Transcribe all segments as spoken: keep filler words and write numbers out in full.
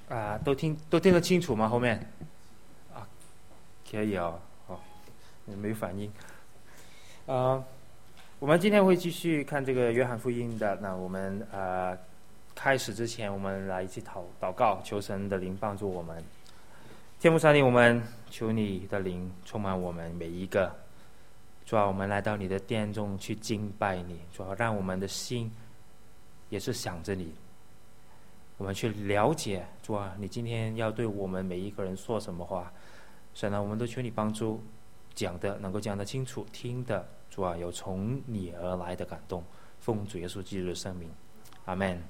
啊，都听都听得清楚吗？后面啊，可以哦，哦，没反应。啊，我们今天会继续看这个约翰福音的。那我们呃开始之前，我们来一起祷祷告，求神的灵帮助我们。天父上帝，我们求你的灵充满我们每一个。主啊，我们来到你的殿中去敬拜你，主啊，让我们的心也是想着你。我们去了解，主啊，你今天要对我们每一个人说什么话？神啊，我们都求你帮助，讲的能够讲得清楚，听的主啊有从你而来的感动。奉主耶稣基督的圣名，阿们。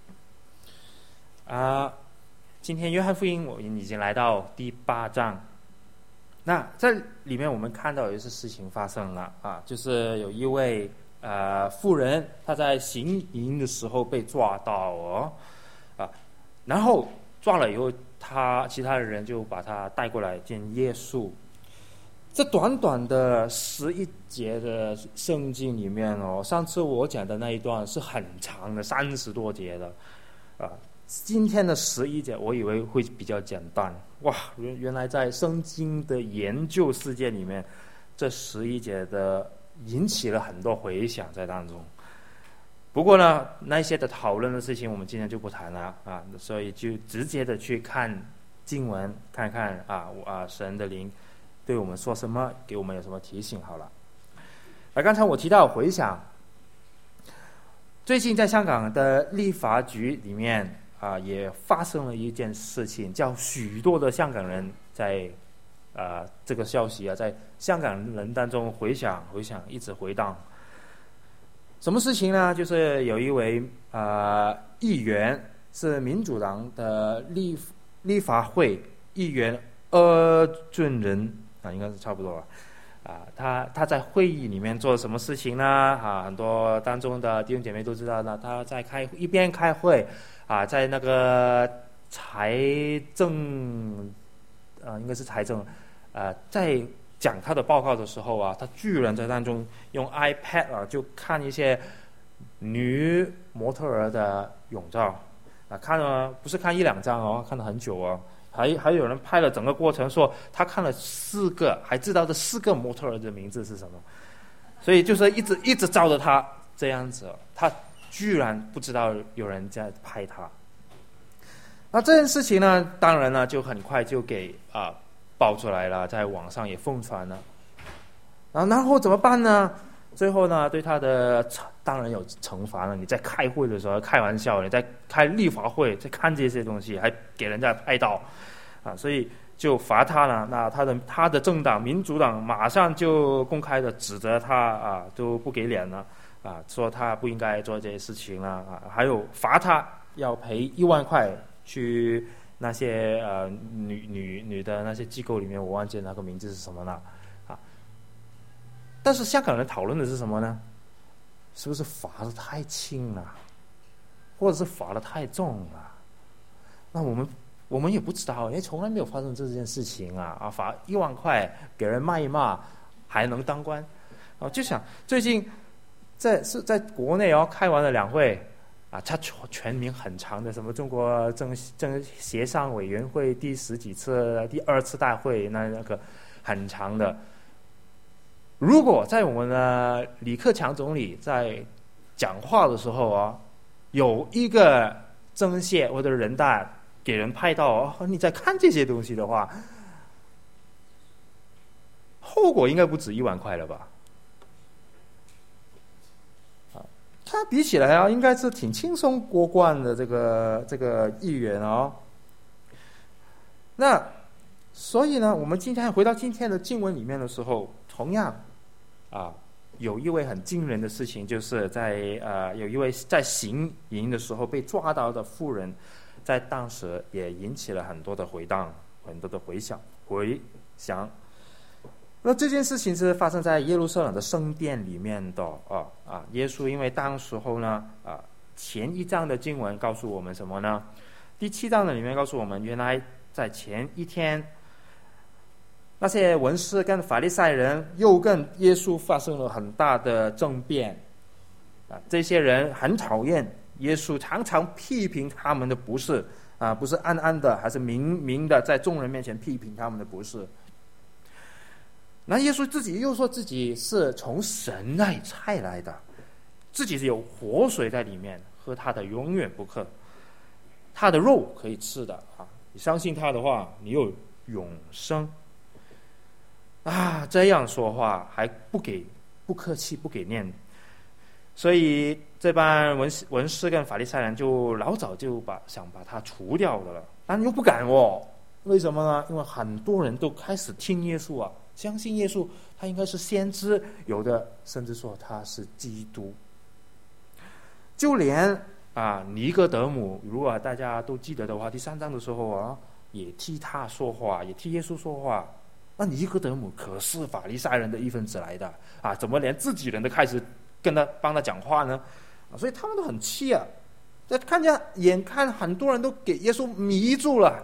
啊，今天约翰福音我们已经来到第八章。那在里面我们看到有一些事情发生了啊，就是有一位呃妇人，她在行淫的时候被抓到哦。啊，然后抓了以后，他其他的人就把他带过来见耶稣。这短短的十一节的圣经里面哦，上次我讲的那一段是很长的，三十多节的，啊，今天的十一节我以为会比较简单，哇，原原来在圣经的研究世界里面，这十一节的引起了很多回响在当中。不过呢，那些的讨论的事情我们今天就不谈了啊，所以就直接的去看经文，看看啊啊神的灵对我们说什么，给我们有什么提醒好了。而刚才我提到回想，最近在香港的立法局里面啊，也发生了一件事情，叫许多的香港人在啊这个消息啊，在香港人当中回想回想，一直回荡。什么事情呢？就是有一位呃议员，是民主党的立立法会议员柯俊仁啊，应该是差不多了啊。他他在会议里面做了什么事情呢？啊，很多当中的弟兄姐妹都知道呢。他在开一边开会啊，在那个财政啊，应该是财政啊，在讲他的报告的时候啊，他居然在当中用 iPad 啊，就看一些女模特儿的泳照啊，看了不是看一两张哦，看了很久哦，还还有人拍了整个过程，说他看了四个，还知道这四个模特儿的名字是什么，所以就是一直一直照着他这样子，他居然不知道有人在拍他。那这件事情呢，当然呢就很快就给啊。爆出来了，在网上也疯传了，然后然后怎么办呢？最后呢，对他的当然有惩罚了。你在开会的时候开玩笑，你在开立法会在看这些东西，还给人家拍到，啊，所以就罚他了。那他的他的政党民主党马上就公开的指责他啊，都不给脸了啊，说他不应该做这些事情了啊，还有罚他要赔一万块去。那些呃女女女的那些机构里面，我忘记那个名字是什么了啊。但是香港人讨论的是什么呢？是不是罚的太轻了，或者是罚的太重了？那我们我们也不知道，因为从来没有发生这件事情啊啊！罚一万块给人骂一骂，还能当官？啊，就想最近在是在国内哦开完了两会。啊，它全名很长的，什么中国政政协商委员会第十几次、第二次大会，那那个很长的。如果在我们的李克强总理在讲话的时候啊，有一个政协或者人大给人拍到哦，你在看这些东西的话，后果应该不止一万块了吧？他比起来啊，应该是挺轻松过关的这个这个议员哦。那所以呢，我们今天回到今天的经文里面的时候，同样啊，有一位很惊人的事情，就是在呃有一位在行淫的时候被抓到的妇人，在当时也引起了很多的回荡，很多的回响回响。那这件事情是发生在耶路撒冷的圣殿里面的啊啊！耶稣因为当时候呢啊，前一章的经文告诉我们什么呢？第七章的里面告诉我们，原来在前一天，那些文士跟法利赛人又跟耶稣发生了很大的争辩啊！这些人很讨厌耶稣，常常批评他们的不是啊，不是暗暗的，还是明明的在众人面前批评他们的，不是。那耶稣自己又说自己是从神那里差来的，自己是有活水在里面，喝他的永远不渴，他的肉可以吃的啊！你相信他的话，你有永生啊！这样说话还不给不客气，不给面子，所以这帮文士文士跟法利赛人就老早就把想把他除掉的了，但又不敢哦。为什么呢？因为很多人都开始听耶稣啊，相信耶稣他应该是先知，有的甚至说他是基督。就连啊尼哥德姆，如果大家都记得的话，第三章的时候啊，也替他说话，也替耶稣说话。那尼哥德姆可是法利赛人的一份子来的啊，怎么连自己人都开始跟他帮他讲话呢？啊，所以他们都很气啊！这看见眼看很多人都给耶稣迷住了。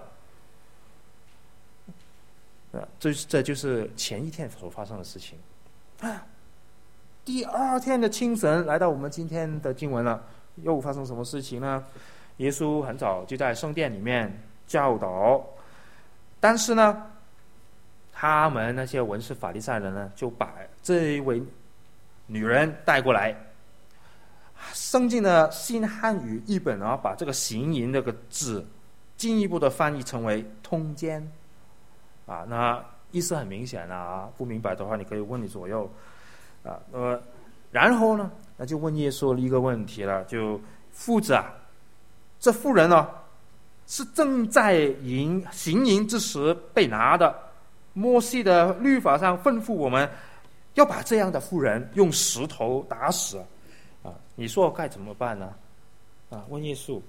啊，这这就是前一天所发生的事情啊。第二天的清晨，来到我们今天的经文了，又发生什么事情呢？耶稣很早就在圣殿里面教导，但是呢，他们那些文士法利赛人呢，就把这一位女人带过来。圣经的新汉语译本啊，把这个行淫这个字进一步的翻译成为通奸啊，那意思很明显啊，不明白的话你可以问你左右啊。那么然后呢，那就问耶稣一个问题了，就夫子啊，这妇人呢是正在淫行淫之时被拿的，摩西的律法上吩咐我们要把这样的妇人用石头打死啊，你说该怎么办呢？啊，问耶稣。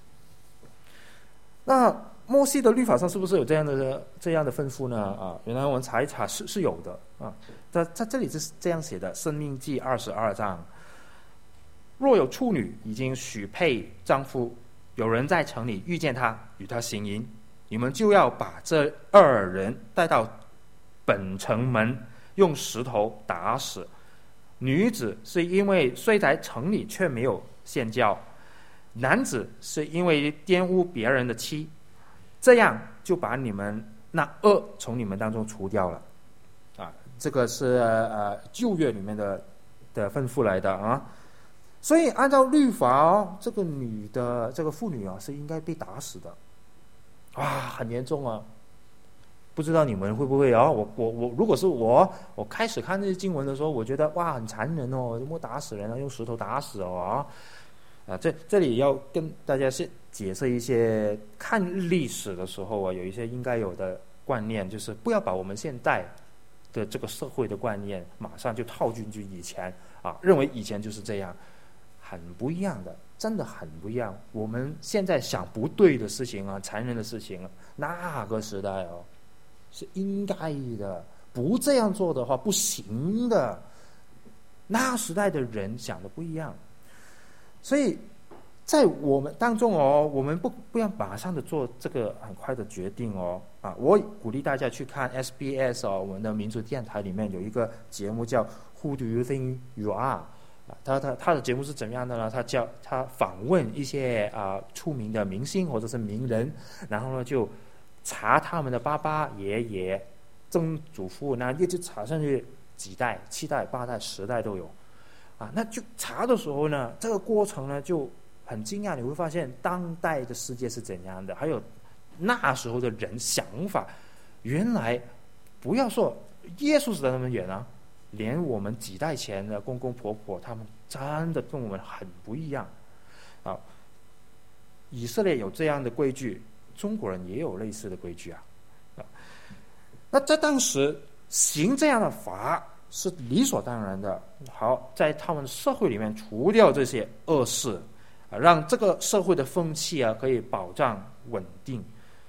那摩西的律法上是不是有这样的这样的吩咐呢？啊，原来我们查一查是是有的啊。在在这里是这样写的，《申命记》二十二章：若有处女已经许配丈夫，有人在城里遇见她，与她行淫，你们就要把这二人带到本城门，用石头打死。女子是因为睡在城里却没有献教，男子是因为玷污别人的妻，这样就把你们那恶从你们当中除掉了。啊，这个是呃旧约里面的的吩咐来的啊。所以按照律法哦，这个女的这个妇女啊是应该被打死的。哇，很严重啊！不知道你们会不会啊？我我我，如果是我，我开始看这些经文的时候，我觉得哇，很残忍哦，怎么打死人啊？用石头打死哦啊！这这里要跟大家是解释一些看历史的时候啊，有一些应该有的观念，就是不要把我们现在的这个社会的观念马上就套进去以前啊，认为以前就是这样，很不一样的，真的很不一样。我们现在想不对的事情啊，残忍的事情啊，那个时代哦。是应该的，不这样做的话不行的。那时代的人想的不一样，所以在我们当中哦，我们不不要马上的做这个很快的决定哦。啊，我鼓励大家去看 S B S 哦，我们的民族电台里面有一个节目叫 Who Do You Think You Are？ 啊，他他他的节目是怎么样的呢？他叫他访问一些啊出名的明星或者是名人，然后呢就查他们的爸爸、爷爷、曾祖父，那一直查上去几代、七代、八代、十代都有，啊，那就查的时候呢，这个过程呢就很惊讶，你会发现当代的世界是怎样的，还有那时候的人想法，原来不要说耶稣死得那么远啊，连我们几代前的公公婆婆，他们真的跟我们很不一样啊。以色列有这样的规矩。中国人也有类似的规矩啊，那在当时行这样的法是理所当然的。好，在他们社会里面除掉这些恶事，啊，让这个社会的风气啊可以保障稳定。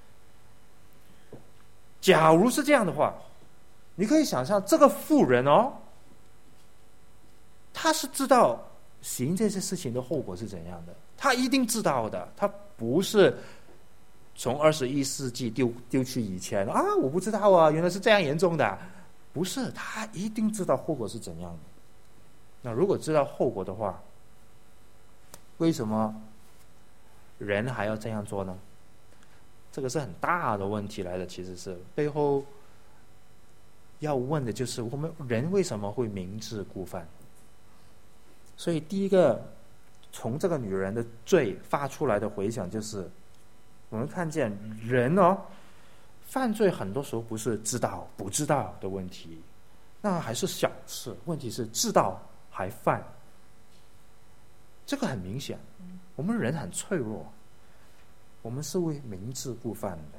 假如是这样的话，你可以想象这个妇人哦，她是知道行这些事情的后果是怎样的，她一定知道的，她不是。从二十一世纪丢丢去以前啊，我不知道啊，原来是这样严重的，不是，他一定知道后果是怎样的。那如果知道后果的话，为什么人还要这样做呢？ 这个是很大的问题来的，其实是背后要问的就是我们人为什么会明知故犯。所以第一个从这个女人的罪发出来的回响，就是我们看见人哦，犯罪很多时候不是知道不知道的问题，那还是小事，问题是知道还犯，这个很明显。我们人很脆弱，我们是会明知故犯的。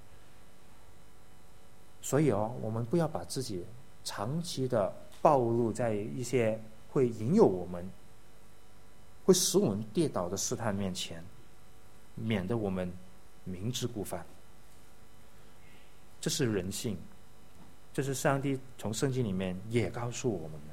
所以哦，我们不要把自己长期的暴露在一些会引诱我们、会使我们跌倒的试探面前，免得我们明知故犯。这是人性，这是上帝从圣经里面也告诉我们的。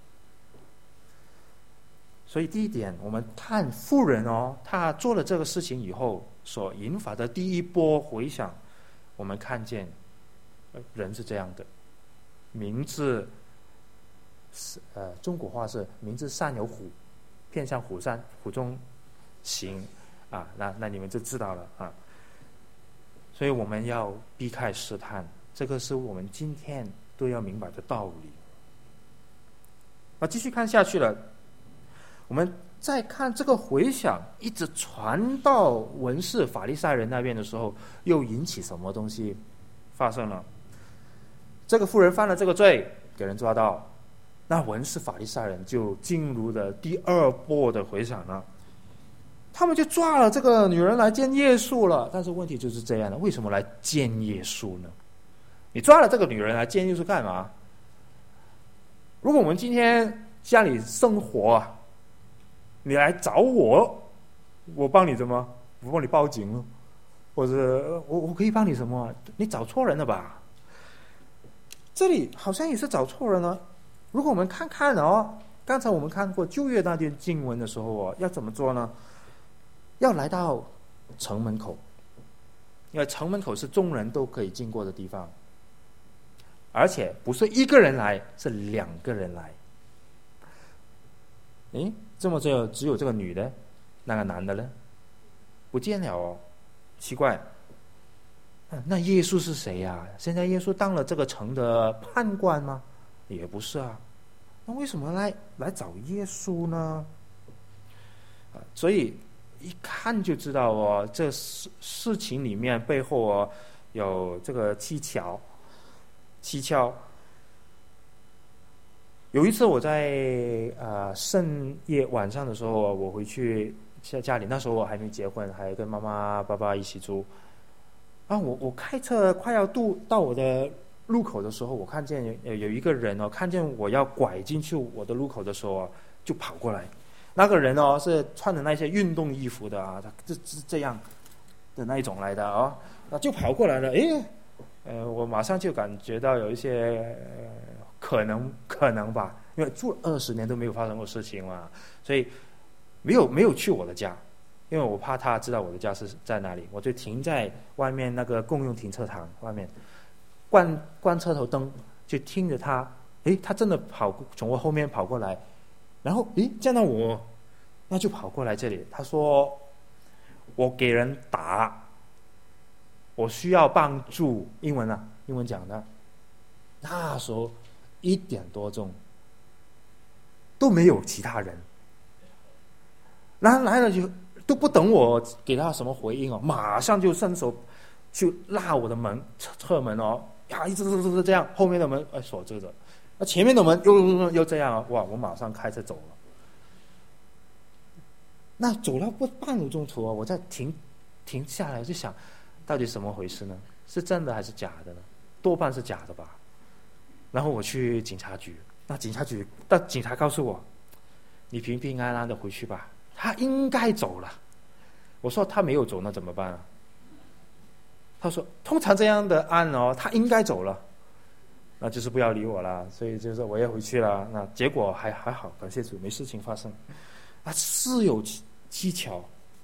所以第一点，我们看妇人哦，她做了这个事情以后所引发的第一波回响，我们看见人是这样的，明知呃，中国话是明知山有虎，偏向虎山虎中行啊，那那你们就知道了啊。所以我们要避开试探，这个是我们今天都要明白的道理。那继续看下去了，我们再看这个回响一直传到文士法利赛人那边的时候，又引起什么东西发生了？这个妇人犯了这个罪，给人抓到，那文士法利赛人就进入了第二波的回响了。他们就抓了这个女人来见耶稣了，但是问题就是这样的，为什么来见耶稣呢？你抓了这个女人来见耶稣干嘛？如果我们今天家里生活，你来找我，我帮你什么？我帮你报警了，或者我我可以帮你什么？你找错人了吧？这里好像也是找错人了。如果我们看看哦，刚才我们看过旧约那段经文的时候哦，要怎么做呢？要来到城门口，因为城门口是众人都可以经过的地方，而且不是一个人来，是两个人来。诶，这么只有只有这个女的，那个男的呢？不见了哦，奇怪。那耶稣是谁呀？现在耶稣当了这个城的判官吗？也不是啊。那为什么来来找耶稣呢？啊，所以一看就知道哦，这事事情里面背后哦有这个蹊跷，蹊跷。有一次我在呃圣夜晚上的时候，我回去在家里，那时候我还没结婚，还跟妈妈爸爸一起住。啊，我我开车快要渡到我的路口的时候，我看见有有一个人哦，看见我要拐进去我的路口的时候啊，就跑过来。那个人哦是穿的那些运动衣服的啊，他这这这样的那一种来的哦，那就跑过来了。诶，呃，我马上就感觉到有一些、呃、可能可能吧，因为住了二十年都没有发生过事情嘛，所以没有没有去我的家。因为我怕他知道我的家是在哪里，我就停在外面那个共用停车场外面，关关车头灯，就听着他，诶，他真的跑从我后面跑过来，然后诶见到我，那就跑过来这里。他说我给人打，我需要帮助，英文啊，英文讲的。那时候一点多钟都没有其他人，然后来了就。都不等我给他什么回应哦，马上就伸手去拉我的门侧门哦，呀，一直直直这样，后面的门哎锁着着，那前面的门又又又这样啊，哇！我马上开车走了。那走了不半路中途啊，我再停停下来就想，到底什么回事呢？是真的还是假的呢？多半是假的吧。然后我去警察局，那警察局，那警察告诉我，你平平安安的回去吧。他应该走了。我说他没有走，那怎么办啊？他说通常这样的案哦，他应该走了，那就是不要理我了。所以就是我也回去了。那结果还还好，感谢主，没事情发生。啊，是有蹊跷。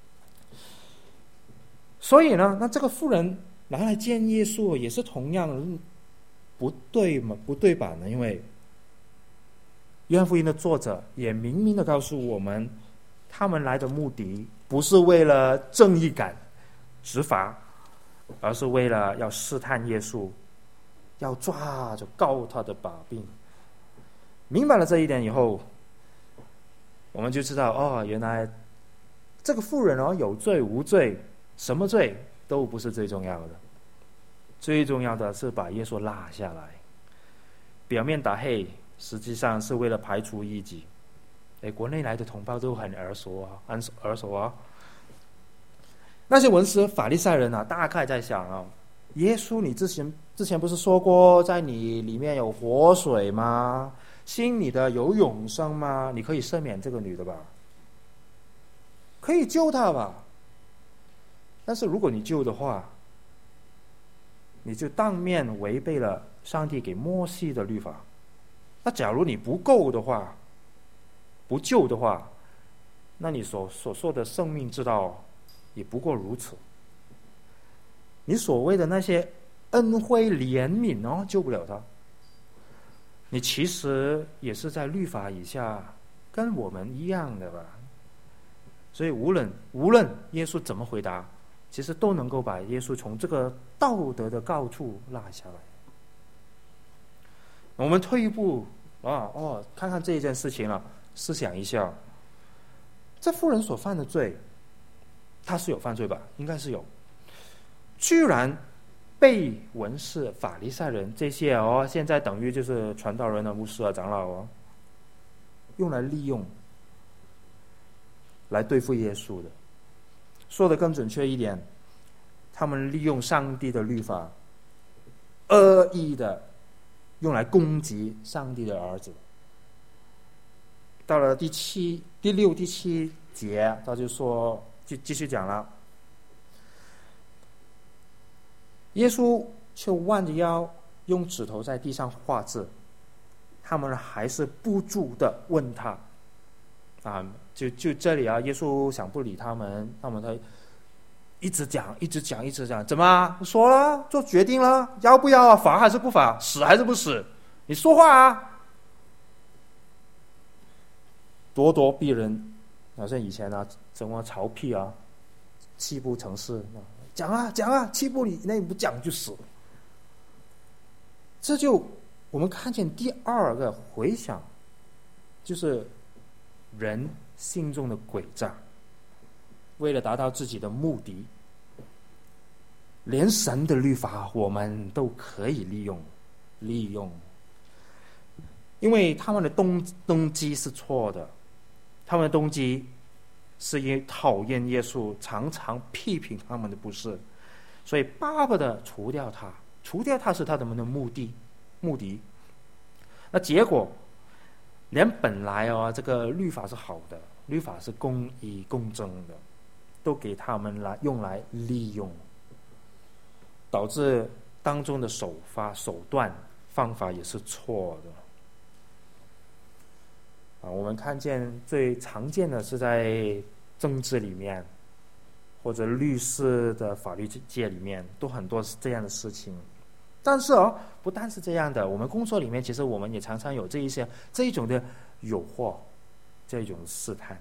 所以呢，那这个妇人拿来见耶稣，也是同样不对嘛，不对版的，因为约翰福音的作者也明明的告诉我们。他们来的目的不是为了正义感执法， 而是为了要试探耶稣，要抓着告他的把柄。明白了这一点以后，我们就知道哦，原来这个妇人哦，有罪无罪，什么罪都不是最重要的，最重要的是把耶稣拉下来。表面打黑，实际上是为了排除异己。哎，国内来的同胞都很耳熟啊，很耳熟啊。那些文士法利赛人啊，大概在想啊，耶稣，你之前之前不是说过，在你里面有活水吗？信你的有永生吗？你可以赦免这个女的吧，可以救她吧。但是如果你救的话，你就当面违背了上帝给摩西的律法。那假如你不够的话，不救的话，那你所所说的生命之道也不过如此。你所谓的那些恩惠怜悯哦，救不了他。你其实也是在律法以下，跟我们一样的吧。所以无论无论耶稣怎么回答，其实都能够把耶稣从这个道德的高处拉下来。我们退一步啊，哦，看看这一件事情了，思想一下，这妇人所犯的罪，他是有犯罪吧？应该是有。居然被文士、法利赛人这些哦，现在等于就是传道人的牧师啊、长老哦，用来利用，来对付耶稣的。说得更准确一点，他们利用上帝的律法，恶意的用来攻击上帝的儿子。到了第七、第六、第七节，他就说，就继续讲了。耶稣却弯着腰，用指头在地上画字。他们还是不住的问他，啊，就就这里啊，耶稣想不理他们，他们他一直讲，一直讲，一直讲，怎么说了？做决定了，要不要啊？罚还是不罚？死还是不死？你说话啊！咄咄逼人，好像以前啊，什么曹丕啊，七步成诗。讲啊讲啊，七步以内不讲就死。这就我们看见第二个回想，就是人心中的诡诈，为了达到自己的目的，连神的律法我们都可以利用利用，因为他们的动动机是错的，他们的动机是因为讨厌耶稣，常常批评他们的不是，所以巴不得除掉他，除掉他是他们的目的目的。那结果，连本来哦这个律法是好的，律法是公义公正的，都给他们来用来利用，导致当中的手法手段方法也是错的。啊，我们看见最常见的是在政治里面，或者律师的法律界里面，都很多是这样的事情。但是哦，不但是这样的，我们工作里面其实我们也常常有这一些这一种的诱惑，这一种试探。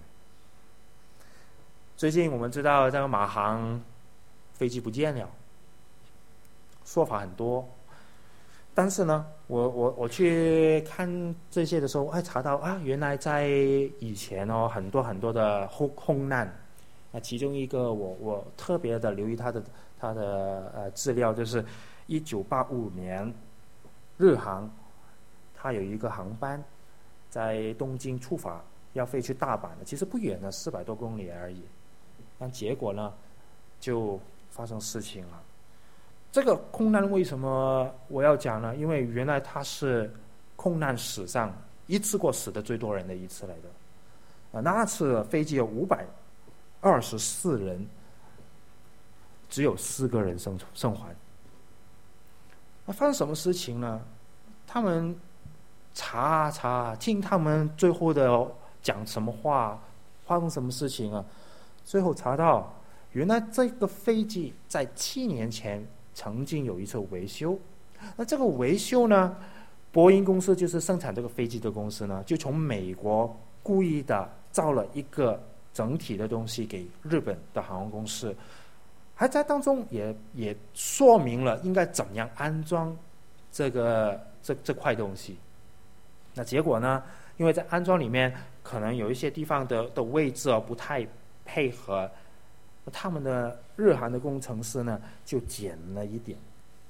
最近我们知道这个马航飞机不见了，说法很多。但是呢，我我我去看这些的时候，哎，查到啊，原来在以前哦，很多很多的空空难，那其中一个我我特别的留意他的他的呃资料，就是一九八五年，日航，它有一个航班在东京出发，要飞去大阪的，其实不远的，四百多公里而已，但结果呢，就发生事情了。这个空难为什么我要讲呢？因为原来它是空难史上一次过死的最多人的一次来的。啊，那次飞机有五百二十四人，只有四个人生生还。那发生什么事情呢？他们查啊查，听他们最后的讲什么话，发生什么事情啊？最后查到，原来这个飞机在七年前曾经有一次维修，那这个维修呢，波音公司就是生产这个飞机的公司呢，就从美国故意的造了一个整体的东西给日本的航空公司， 还在当中也也说明了应该怎样安装这个这这块东西。那结果呢，因为在安装里面可能有一些地方的的位置不太配合，他们的日韩的工程师呢就剪了一点，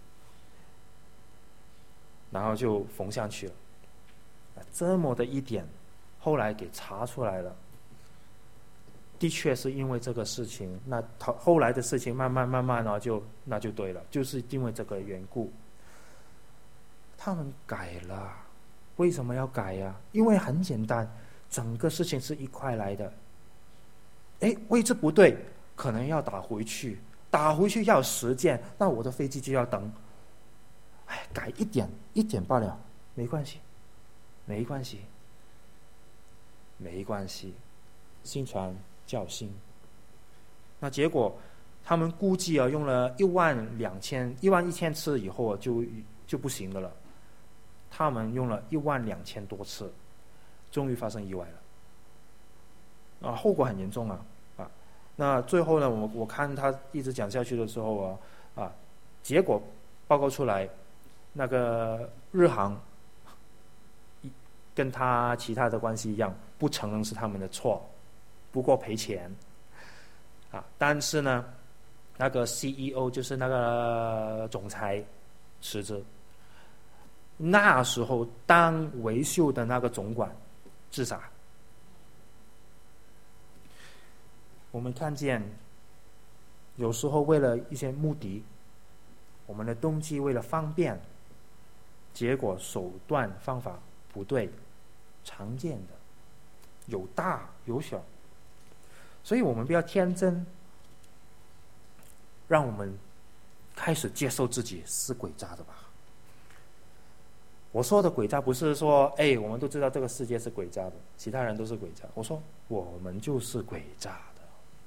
然后就缝上去了。这么的一点后来给查出来了，的确是因为这个事情，那后来的事情慢慢慢慢呢就那就对了，就是因为这个缘故他们改了。为什么要改呀？因为很简单，整个事情是一块来的。哎，位置不对，可能要打回去，打回去要时间，那我的飞机就要等。哎，改一点一点罢了，没关系，没关系，没关系，心传教心。那结果他们估计啊，用了一万两千、一万一千次以后啊，就就不行的了。他们用了一万两千多次，终于发生意外了。啊，后果很严重啊！啊，那最后呢，我我看他一直讲下去的时候啊，啊，结果报告出来，那个日航跟他其他的关系一样，不承认是他们的错，不过赔钱。啊，但是呢，那个 C E O 就是那个总裁辞职。那时候当维修的那个总管自杀。我们看见有时候为了一些目的，我们的动机为了方便，结果手段方法不对，常见的，有大有小。所以我们不要天真，让我们开始接受自己是诡诈的吧。我说的诡诈不是说，哎，我们都知道这个世界是诡诈的，其他人都是诡诈。我说我们就是诡诈的。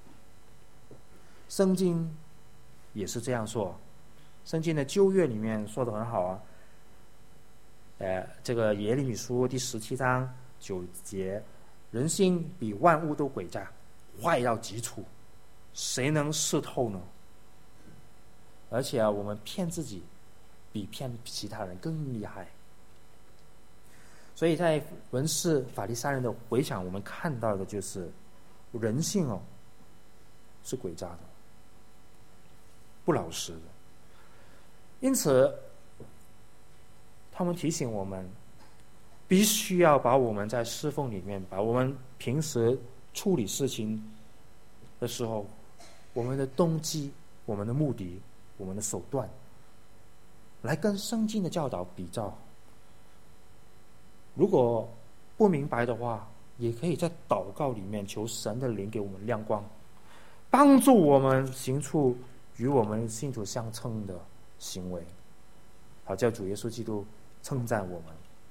圣经也是这样说，圣经的旧约里面说得很好啊。呃，这个耶利米书第十七章九节，人心比万物都诡诈，坏到极处，谁能识透呢？而且啊，我们骗自己比骗其他人更厉害。所以在文士法利赛人的回想，我们看到的就是人性哦，是诡诈的，不老实的。因此他们提醒我们，必须要把我们在侍奉里面，把我们平时处理事情的时候，我们的动机、我们的目的、我们的手段，来跟圣经的教导比照。如果不明白的话，也可以在祷告里面求神的灵给我们亮光，帮助我们行出与我们信徒相称的行为，好叫主耶稣基督称赞我们。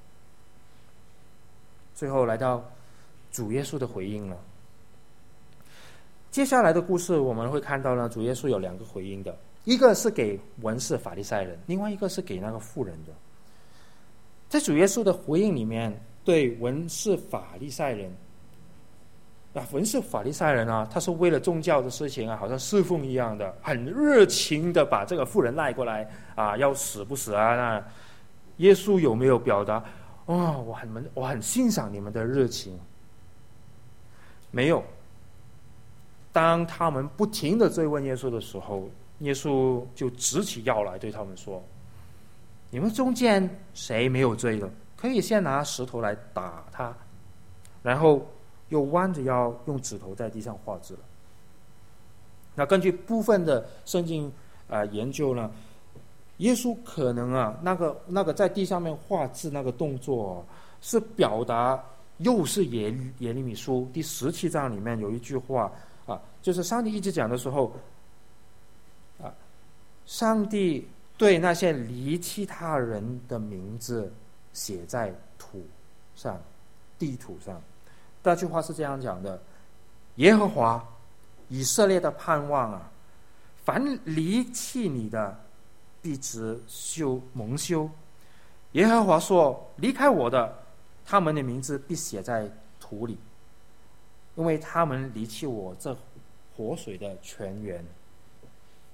最后来到主耶稣的回应了。接下来的故事我们会看到呢，主耶稣有两个回应的，一个是给文士法利赛人，另外一个是给那个妇人的。在主耶稣的回应里面，对文士法利赛人啊，文士法利赛人啊，他是为了宗教的事情啊，好像侍奉一样的，很热情的把这个妇人赖过来啊，要死不死啊？那耶稣有没有表达？哦，我很我很欣赏你们的热情。没有。当他们不停的追问耶稣的时候，耶稣就直起腰来对他们说：你们中间谁没有罪的，可以先拿石头来打他。然后又弯着腰用指头在地上画字了。那根据部分的圣经、呃、研究呢，耶稣可能啊那个那个在地上面画字那个动作、啊、是表达，又是耶耶利米书第十七章里面有一句话啊，就是上帝一直讲的时候啊，上帝对那些离弃他人的名字写在土上，地土上。那句话是这样讲的：耶和华以色列的盼望啊，凡离弃你的必知羞蒙羞。耶和华说：离开我的，他们的名字必写在土里，因为他们离弃我这活水的泉源。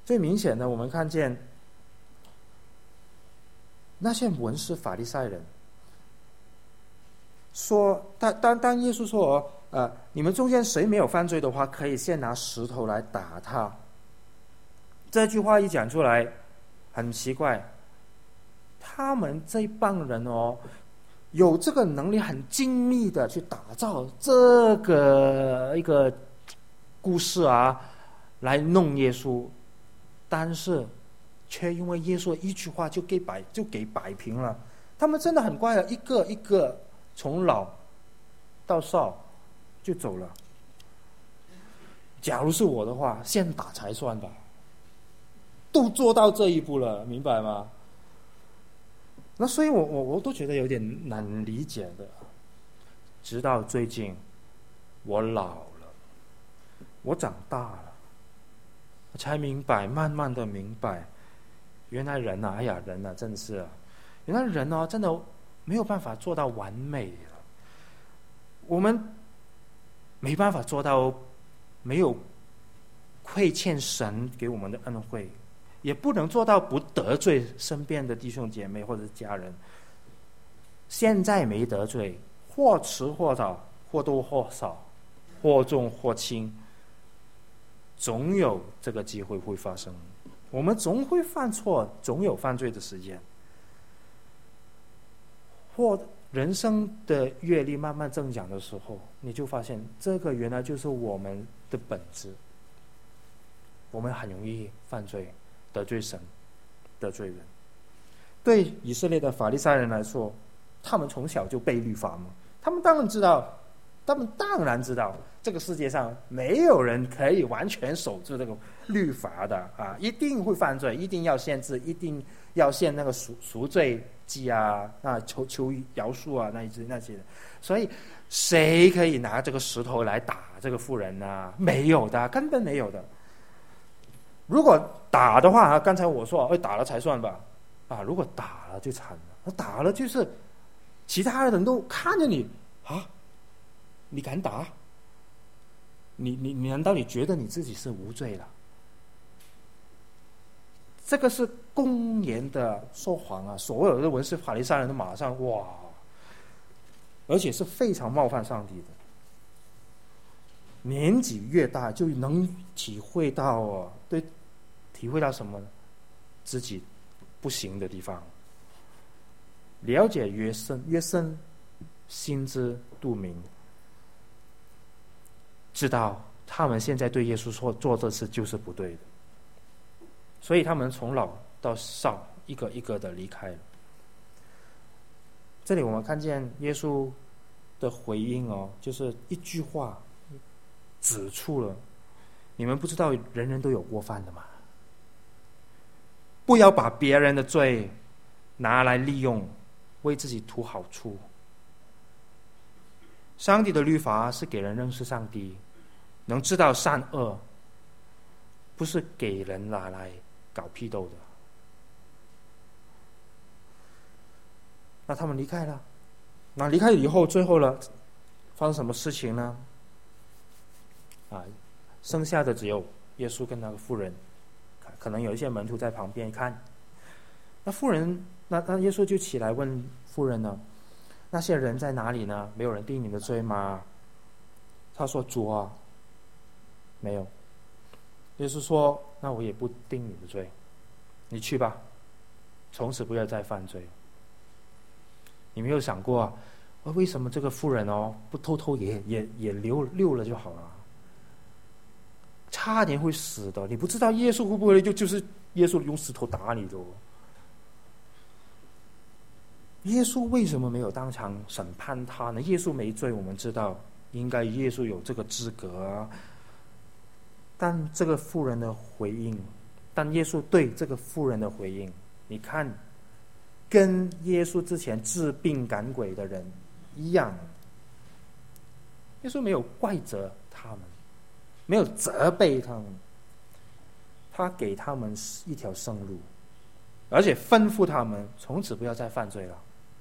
最明显的，我们看见那些文士法利赛人说，当当当耶稣说，呃，你们中间谁没有犯罪的话，可以先拿石头来打他。这句话一讲出来，很奇怪，他们这帮人哦，有这个能力，很精密的去打造这个一个故事啊，来弄耶稣，但是却因为耶稣一句话就给摆就给摆平了。他们真的很乖啊，一个一个从老到少就走了。假如是我的话，先打才算吧。都做到这一步了，明白吗？那所以我我我都觉得有点难理解的。直到最近，我老了，我长大了，才明白，慢慢的明白，原来人啊，哎呀，人啊，真的是，原来人啊，真的没有办法做到完美的。我们没办法做到没有亏欠神给我们的恩惠，也不能做到不得罪身边的弟兄姐妹或者家人。现在没得罪，或迟或早，或多或少，或重或轻，总有这个机会会发生。我们总会犯错，总有犯罪的时间。或人生的阅历慢慢增长的时候，你就发现这个原来就是我们的本质。我们很容易犯罪，得罪神，得罪人。对以色列的法利赛人来说，他们从小就背律法嘛，他们当然知道，他们当然知道这个世界上没有人可以完全守住这个律法的啊，一定会犯罪，一定要限制，一定要献那个赎赎罪祭啊，那求求饶恕啊，那一那些的。所以谁可以拿这个石头来打这个妇人呢？没有的，根本没有的。如果打的话，刚才我说，哎，打了才算吧，啊，如果打了就惨了，打了就是其他人都看着你啊，你敢打？你你你难道你觉得你自己是无罪了？这个是公然的说谎啊！所有的文士法利赛人都马上哇，而且是非常冒犯上帝的。年纪越大，就能体会到哦，对，体会到什么呢？自己不行的地方。了解越深，越深，心知肚明，知道他们现在对耶稣说做这事就是不对的，所以他们从老到少一个一个的离开了。这里我们看见耶稣的回应哦，就是一句话指出了，你们不知道人人都有过犯的吗？不要把别人的罪拿来利用，为自己图好处。上帝的律法是给人认识上帝，能知道善恶，不是给人拿来搞批斗的。那他们离开了，那离开以后，最后了，发生什么事情呢？啊，剩下的只有耶稣跟那个妇人，可能有一些门徒在旁边看。那妇人，那那耶稣就起来问妇人呢，那些人在哪里呢？没有人定你的罪吗？他说：主啊，没有。耶稣说：那我也不定你的罪，你去吧，从此不要再犯罪。你没有想过啊，为什么这个妇人哦，不偷偷也也也溜溜了就好了？差点会死的，你不知道耶稣会不会就就是耶稣用石头打你的哦。耶稣为什么没有当场审判他呢？耶稣没罪，我们知道应该耶稣有这个资格啊。但这个妇人的回应，但耶稣对这个妇人的回应，你看，跟耶稣之前治病赶鬼的人一样。耶稣没有怪责他们，没有责备他们，他给他们一条生路，而且吩咐他们从此不要再犯罪了。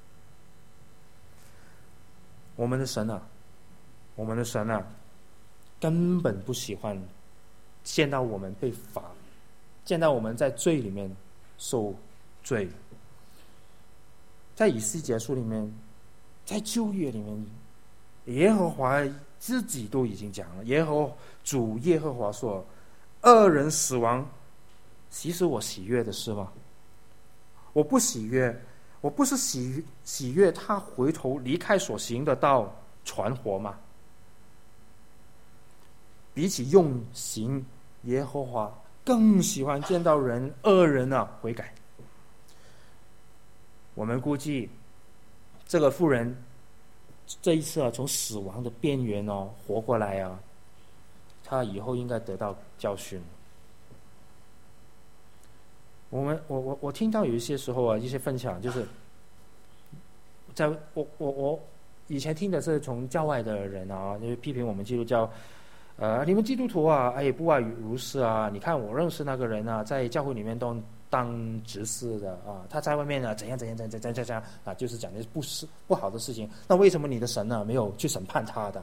我们的神啊，我们的神啊，根本不喜欢见到我们被罚见到我们在罪里面受罪。在以西结书里面，在旧约里面，耶和华自己都已经讲了，耶和主耶和华说，恶人死亡其实我喜悦的是吗？我不喜悦，我不是喜喜悦他回头离开所行的道传活吗？比起用刑，耶和华更喜欢见到人恶人啊悔改。我们估计这个妇人这一次啊从死亡的边缘哦活过来啊，他以后应该得到教训。我们我我我听到有一些时候啊，一些分享就是在我我我以前听的是从教外的人啊，就是批评我们基督教，呃，你们基督徒啊，哎，不外如是啊。你看我认识那个人啊，在教会里面都当执事的啊，他在外面呢怎样怎样怎样怎样怎样啊，就是讲的不是不好的事情。那为什么你的神呢没有去审判他的？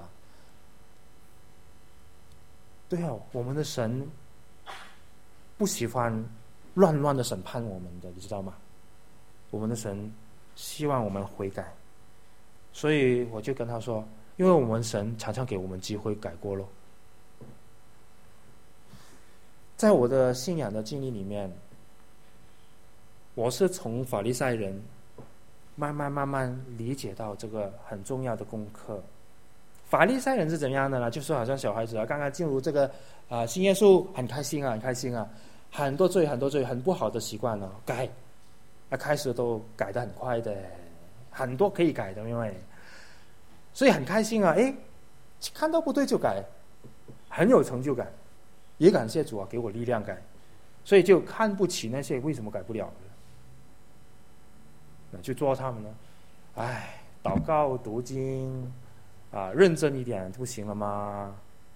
对啊，我们的神不喜欢乱乱的审判我们的，你知道吗？我们的神希望我们悔改，所以我就跟他说，因为我们神常常给我们机会改过咯。在我的信仰的经历里面，我是从法利赛人慢慢慢慢理解到这个很重要的功课。法利赛人是怎样的呢？就是好像小孩子啊，刚刚进入这个啊、呃、新耶稣，很开心啊，很开心啊，很多罪很多罪很不好的习惯呢、啊、改，啊开始都改得很快的，很多可以改的，因为所以很开心啊，诶，看到不对就改，很有成就感，也感谢主啊给我力量改，所以就看不起那些为什么改不了的，那就做他们呢，哎，祷告读经啊，认真一点不行了吗？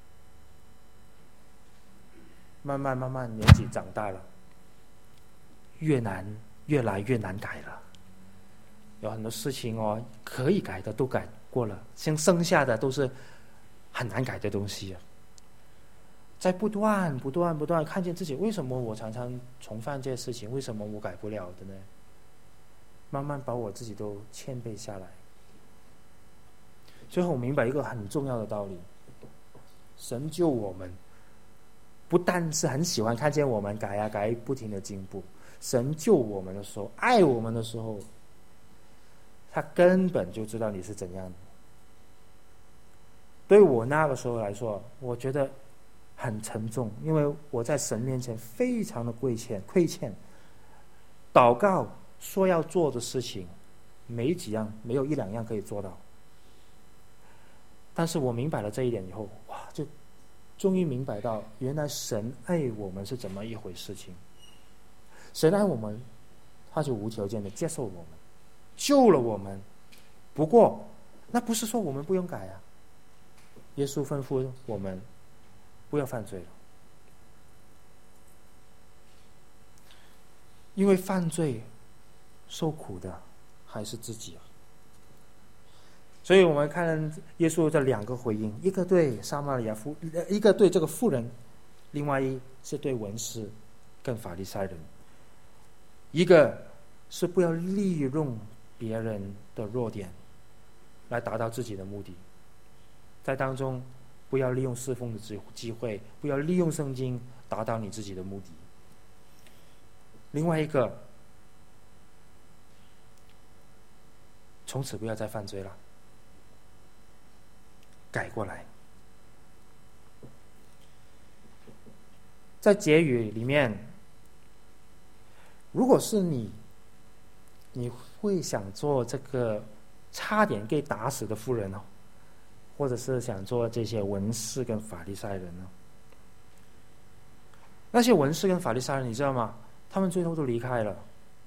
慢慢慢慢年纪长大了，越难越来越难改了。有很多事情哦，可以改的都改过了，像剩下的都是很难改的东西啊。在不断不断不断看见自己，为什么我常常重犯这些事情？为什么我改不了的呢？慢慢把我自己都谦卑下来。最后我明白一个很重要的道理，神救我们不但是很喜欢看见我们改啊改，不停的进步，神救我们的时候，爱我们的时候，他根本就知道你是怎样的。对我那个时候来说，我觉得很沉重，因为我在神面前非常的亏欠亏欠，祷告说要做的事情没几样，没有一两样可以做到。但是我明白了这一点以后，哇，就终于明白到原来神爱我们是怎么一回事情。神爱我们，他就无条件的接受我们，救了我们。不过那不是说我们不用改啊，耶稣吩咐我们不要犯罪了，因为犯罪受苦的还是自己啊。所以我们看耶稣的两个回应，一个对撒玛利亚妇，一个对这个妇人，另外一是对文士跟法利赛人。一个是不要利用别人的弱点来达到自己的目的，在当中不要利用侍奉的机会，不要利用圣经达到你自己的目的。另外一个，从此不要再犯罪了，改过来。在结语里面，如果是你，你会想做这个差点被打死的妇人哦，或者是想做这些文士跟法利赛人呢？那些文士跟法利赛人，你知道吗？他们最后都离开了。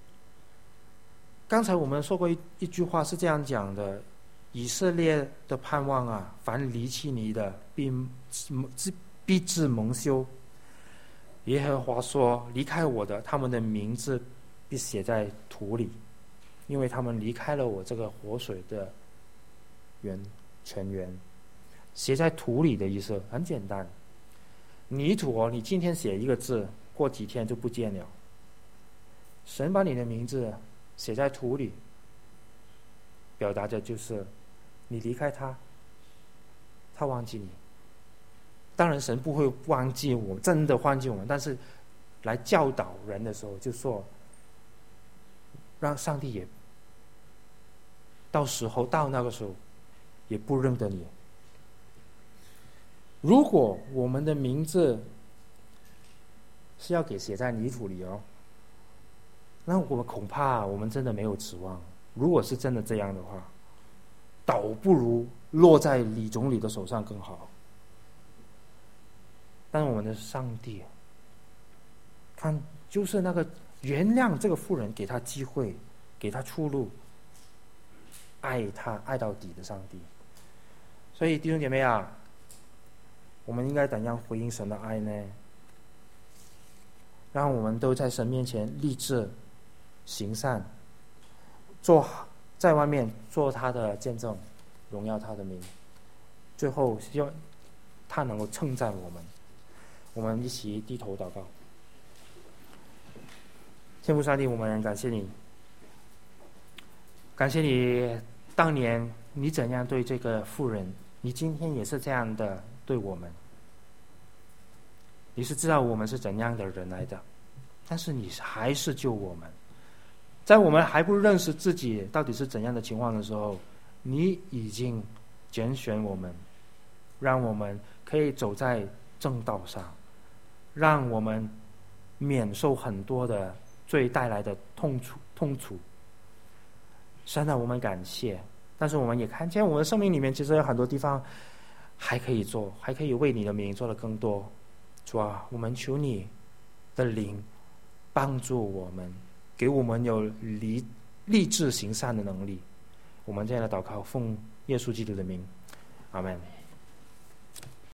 刚才我们说过 一, 一句话是这样讲的：以色列的盼望啊，凡离弃你的，必必致蒙羞。耶和华说：离开我的，他们的名字必写在土里，因为他们离开了我这个活水的源泉源。写在土里的意思很简单，泥土哦，你今天写一个字过几天就不见了。神把你的名字写在土里，表达着就是你离开他，他忘记你。当然神不会忘记我们，真的忘记我们，但是来教导人的时候就说，让上帝也到时候到那个时候也不认得你。如果我们的名字是要给写在泥土里哦，那我们恐怕我们真的没有指望。如果是真的这样的话，倒不如落在李总理的手上更好。但我们的上帝看，就是那个原谅这个妇人，给他机会，给他出路，爱他爱到底的上帝。所以弟兄姐妹啊，我们应该怎样回应神的爱呢？让我们都在神面前立志行善，做在外面做他的见证，荣耀他的名，最后希望他能够称赞我们。我们一起低头祷告。天父上帝，我们感谢你，感谢你当年你怎样对这个妇人，你今天也是这样的对我们。你是知道我们是怎样的人来的，但是你还是救我们。在我们还不认识自己到底是怎样的情况的时候，你已经拣选我们，让我们可以走在正道上，让我们免受很多的罪带来的痛楚痛楚。神啊，我们感谢，但是我们也看见我们生命里面其实有很多地方还可以做，还可以为你的名做的更多。主啊，我们求你的灵帮助我们，给我们有立立志行善的能力。我们这样的祷告，奉耶稣基督的名，阿们。